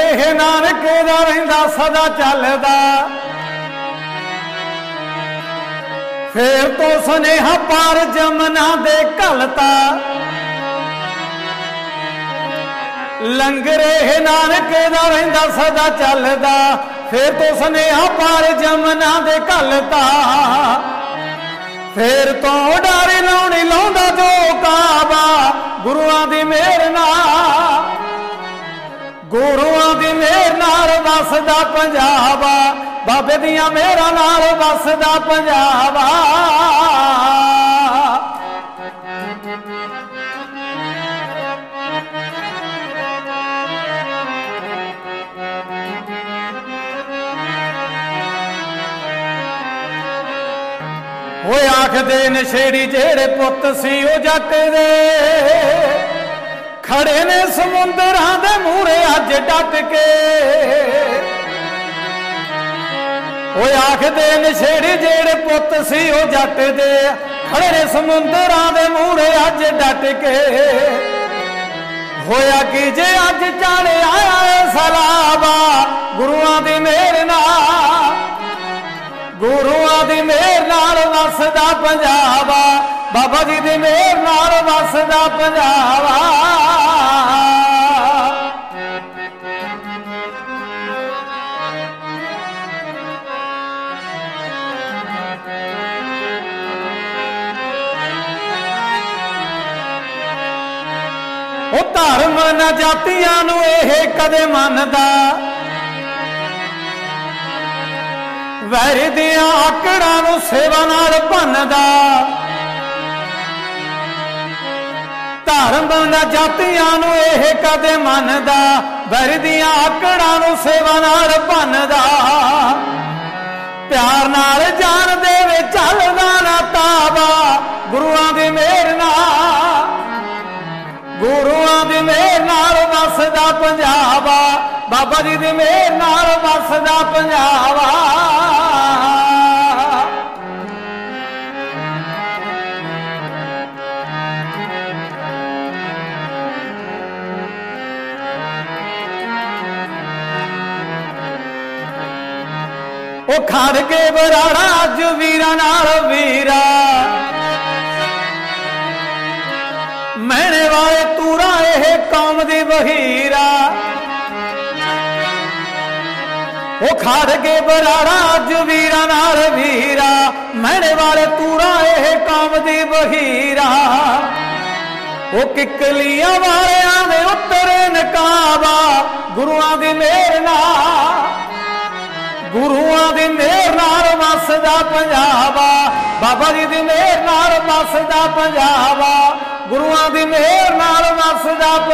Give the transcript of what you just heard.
ਰਹੇ ਨਾਨਕੇ ਦਾ ਰਹਿੰਦਾ ਸਦਾ ਚੱਲਦਾ। ਫੇਰ ਤੋਂ ਸੁਨੇਹਾ ਪਾਰ ਜਮਨਾ ਦੇ ਘਲਤਾ। ਲੰਗਰੇ ਨਾਨਕੇ ਦਾ ਰਹਿੰਦਾ ਸਦਾ ਚੱਲਦਾ। ਫੇਰ ਤੋਂ ਸੁਨੇਹਾ ਪਾਰ ਜਮਨਾ ਦੇ ਘਲਤਾ। ਫੇਰ ਤੋਂ ਡਾਰੇ ਲਾਉਣੀ ਲਾਉਂਦਾ ਜੋ ਕਾਬਾ ਗੁਰੂਆਂ ਦੀ ਮਿਹਰ ਨਾਲ। ਗੁਰੂਆਂ ਦੀ ਮਿਹਰ ਨਾਲ ਵਸਦਾ ਪੰਜਾਬ ਬਾਬੇ ਦੀਆਂ ਮਿਹਰਾਂ ਨਾਲ ਵਸਦਾ ਪੰਜਾਬ। ਓਏ ਆਖਦੇ ਨਸ਼ੇੜੀ ਜਿਹੜੇ ਪੁੱਤ ਸੀ ਉਹ ਜੱਟ ਦੇ ਖੜੇ ਨੇ ਸਮੁੰਦਰਾਂ ਦੇ ਮੂਹਰੇ ਅੱਜ ਡਟ ਕੇ। ਓਏ ਆਖਦੇ ਨਸ਼ੇੜੀ ਜਿਹੜੇ ਪੁੱਤ ਸੀ ਉਹ ਜੱਟ ਦੇ ਖੜੇ ਨੇ ਸਮੁੰਦਰਾਂ ਦੇ ਮੂਹਰੇ ਅੱਜ ਡਟ ਕੇ। ਹੋਇਆ ਕਿ ਜੇ ਅੱਜ ਚਾਲੇ ਆਇਆ ਸਲਾਵਾ ਗੁਰੂਆਂ ਦੀ ਮਿਹਰ ਨਾਲ। ਗੁਰੂਆਂ ਦੀ ਮਿਹਰ ਨਾਲ ਵਸਦਾ ਪੰਜਾਬ ਬਾਬਾ ਜੀ ਦੀ ਮਿਹਰ ਨਾਲ ਵਸਦਾ ਪੰਜਾਬ। ਉਹ ਧਰਮ ਨਾ ਜਾਤੀਆਂ ਨੂੰ ਇਹ ਕਦੇ ਮੰਨਦਾ। ਵੈਰ ਦੀਆਂ ਆਕੜਾਂ ਨੂੰ ਸੇਵਾ ਨਾਲ ਭੰਨਦਾ। ਧਰਮ ਨਾ ਜਾਤੀਆਂ ਨੂੰ ਇਹ ਕਦੇ ਮੰਨਦਾ। ਵੈਰ ਦੀਆਂ ਆਕੜਾਂ ਨੂੰ ਸੇਵਾ ਨਾਲ ਭੰਨਦਾ। ਪਿਆਰ ਨਾਲ ਜਾਨ ਦੇਵੇ ਚੱਲਦਾ ਨਾ ਤਾਬਾ ਗੁਰੂਆਂ ਦੀ ਮਿਹਰ ਨਾਲ। ਗੁਰੂਆਂ ਦੀ ਮਿਹਰ ਨਾਲ ਵਸਦਾ ਪੰਜਾਬ ਬਾਬਾ ਜੀ ਦੀ ਮਿਹਰ ਨਾਲ ਵਸਦਾ ਪੰਜਾਬ। ਉਹ ਖੜ ਕੇ ਬਰਾੜਾ ਅੱਜ ਵੀਰਾਂ ਨਾਲ ਵੀਰਾ। ਮਹਿਣੇ ਵਾਲੇ ਤੂਰਾ ਇਹ ਕੌਮ ਦੀ ਵਹੀਰਾ। ਉਹ ਖੜ ਕੇ ਬਰਾੜਾ ਅੱਜ ਵੀਰਾਂ ਨਾਲ ਵੀਰਾ। ਮਹਿਣੇ ਵਾਲੇ ਤੂਰਾ ਇਹ ਕੌਮ ਦੀ ਵਹੀਰਾ। ਉਹ ਕਿੱਕਲੀਆਂ ਵਾਲਿਆਂ ਦੇ ਉੱਤਰੇ ਨਕਾਬਾ ਗੁਰੂਆਂ ਦੀ ਮਿਹਰ ਨਾਲ। ਗੁਰੂਆਂ ਦੀ ਮਿਹਰ ਨਾਲ ਵਸਦਾ ਪੰਜਾਬ ਬਾਬਾ ਜੀ ਦੀ ਮਿਹਰ ਨਾਲ ਵਸਦਾ ਪੰਜਾਬ। ਗੁਰੂਆਂ ਦੀ ਮਿਹਰ ਨਾਲ ਵਸਦਾ